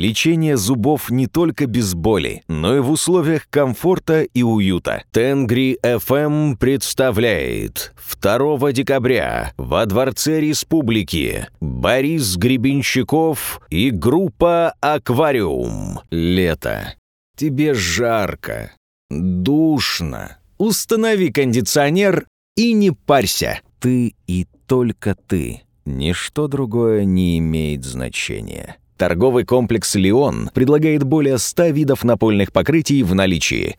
Лечение зубов не только без боли, но и в условиях комфорта и уюта. Тенгри FM представляет 2 декабря во Дворце Республики Борис Гребенщиков и группа «Аквариум». Лето. Тебе жарко, душно. Установи кондиционер и не парься. Ты и только ты. Ничто другое не имеет значения. Торговый комплекс «Лион» предлагает более 100 видов напольных покрытий в наличии.